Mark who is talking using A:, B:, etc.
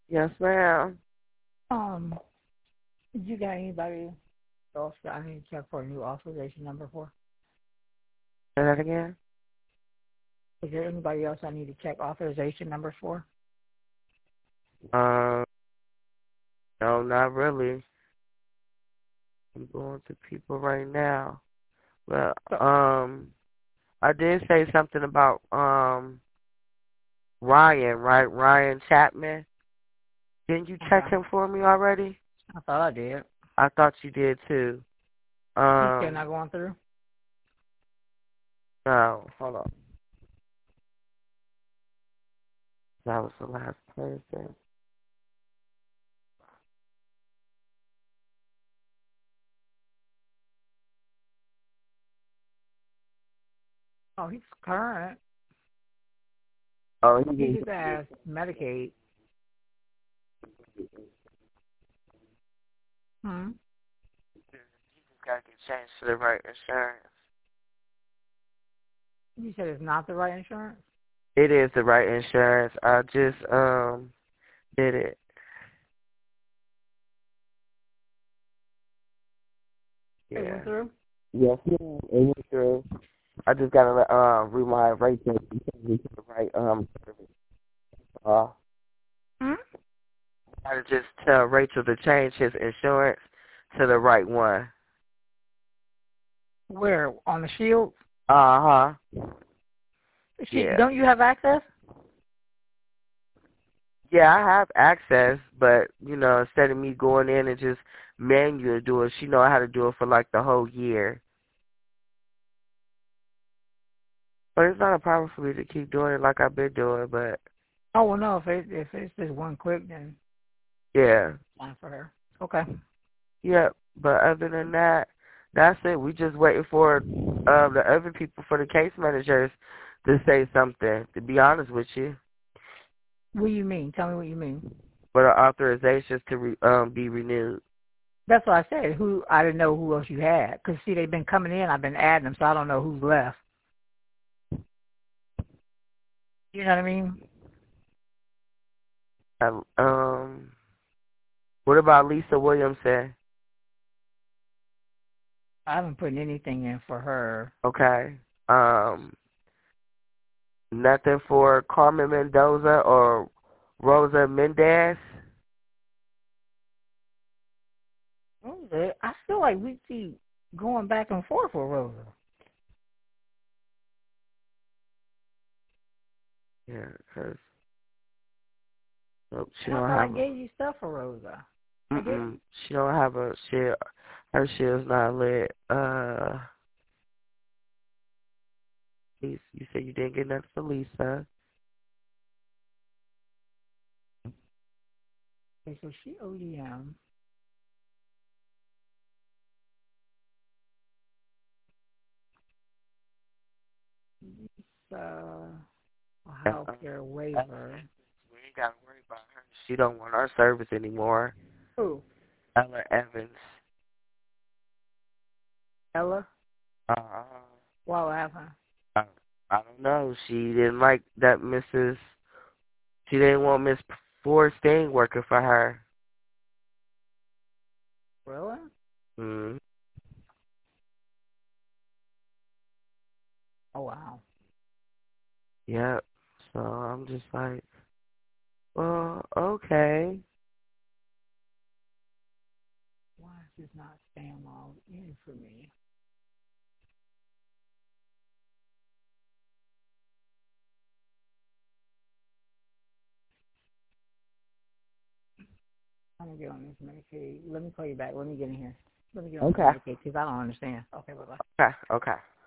A: Yes, ma'am.
B: Um, you got anybody else that I need to check for a new authorization number for?
A: Say that again?
B: Is there anybody else I need to check authorization numbers for?
A: Um, no, not really. I'm going to people right now. Well,
B: So,
A: I did say something about Ryan, right? Ryan Chapman. Didn't you check
B: okay.
A: him for me already?
B: I thought I did.
A: I thought you did too.
B: He's still not
A: Um,
B: going through?
A: no, hold on. That was the last person.
B: Oh, he's current.
A: Oh,
B: He
A: he
B: just has Medicaid. Hmm.
A: just got to get changed to the right insurance.
B: You said it's not the right insurance?
A: It is the right insurance. I just did it.
B: It went
A: Yeah.
B: through?
A: Yes, it went through. I just gotta remind Rachel to change it to the right service. Uh,
B: Hmm?
A: I gotta just tell Rachel to change his insurance to the right one.
B: Where? On the Shield?
A: Uh huh. Yeah.
B: Don't you have access?
A: Yeah, I have access, but instead of me going in and just manually do it, she know how to do it for like the whole year. But it's not a problem for me to keep doing it like I've been doing. But
B: Oh, well, no. If it's just one click, then
A: yeah,
B: fine for her. Okay.
A: yeah. But other than that, that's it. We just waiting for the other people, for the case managers, to say something. To be honest with you,
B: What do you mean? Tell me what you mean.
A: for the authorizations to be renewed.
B: That's what I said. I didn't know who else you had. Because, see, they've been coming in. I've been adding them, so I don't know who's left. You know what I mean?
A: Um, what about Lisa Williamson?
B: I haven't put anything in for her.
A: Okay. Nothing for Carmen Mendoza or Rosa Mendez.
B: Rosa, I feel like we keep going back and forth with Rosa.
A: Yeah, because nope, she
B: And I
A: don't
B: thought I
A: have a.
B: gave you stuff for Rosa. I didn't?
A: She don't have a shit. Her shit's not lit. You said you didn't get nothing for Lisa.
B: Okay, so she ODM. Lisa,
A: And,
B: healthcare waiver.
A: we ain't gotta worry about her. She don't want our service anymore.
B: Who?
A: Ella Evans.
B: Ella?
A: Uh,
B: What happened?
A: I, I don't know. She didn't like that Mrs. She didn't want Miss Forstein working for her.
B: Really?
A: Mm.
B: Oh, wow.
A: Yep. So I'm just like, well, okay.
B: Why is this not staying logged in for me? I'm going to get on this Medicaid. Let me call you back. Let me get in here. Let me get on this
A: Okay.
B: Medicaid because I don't understand. Okay, bye-bye.
A: Okay. Okay.